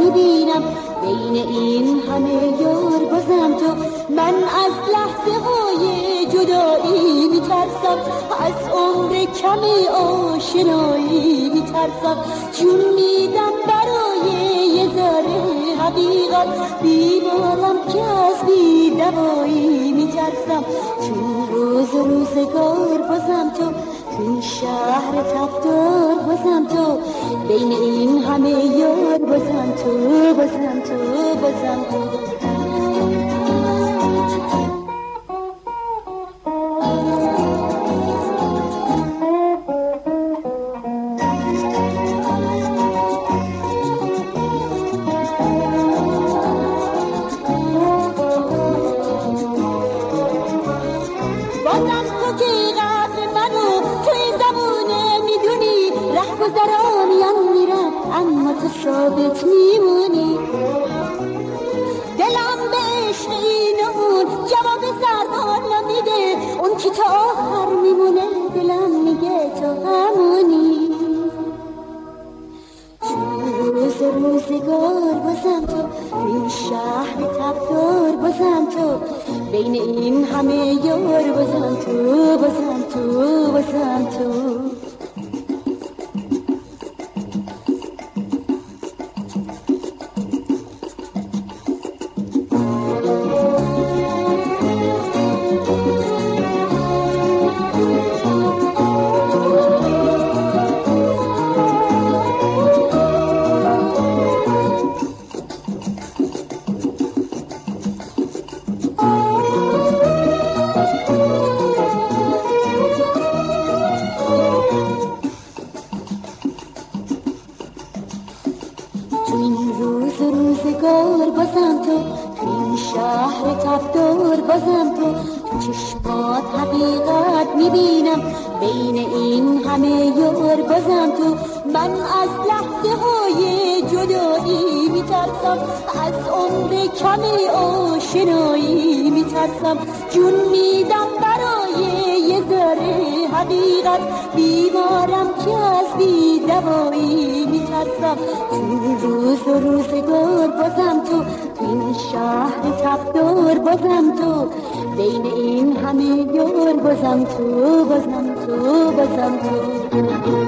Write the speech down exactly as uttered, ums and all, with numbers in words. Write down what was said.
میبینم، بین این همه یار بازم تو. من از لحظه های جدایی میترسم، از عمر کم آشنایی میترسم. جون میدم برای یه ذره حقیقت، بیمارم که از بی دوایی میترسم. چون روز روزگار بازم تو، این شهر تبدار بازم تو، بین این همه یار بازم تو، بازم تو، بازم تو. بازم تو که قدر منو توی زمونه میدونی، ره گذرانیم میرم اما تو ثابت میمونی. دلم به عشق این اون جواب زربان نمیده، اون که تا آخر میمونه دلم میگه تو همونی. روز روزگار بازم تو، این شهر تبدار بازم تو، بین این همه یار بازم تو، بازم تو، بازم تو. تو این روز روزگار بازم تو، تو این شهر تبدار بازم تو، تو چشمات حقیقت میبینم، بین این همه یار بازم تو. من از لحظه های جدایی میترسم، از عمر کم آشنایی میترسم. جون میدم برای یه ذره حقیقت، بیمارم که از بی دوایی میترسم. تو روز و روزگار بازم تو، تو این شهر تبدار بازم تو، بین این همه یار بازم تو، بازم تو، بازم تو.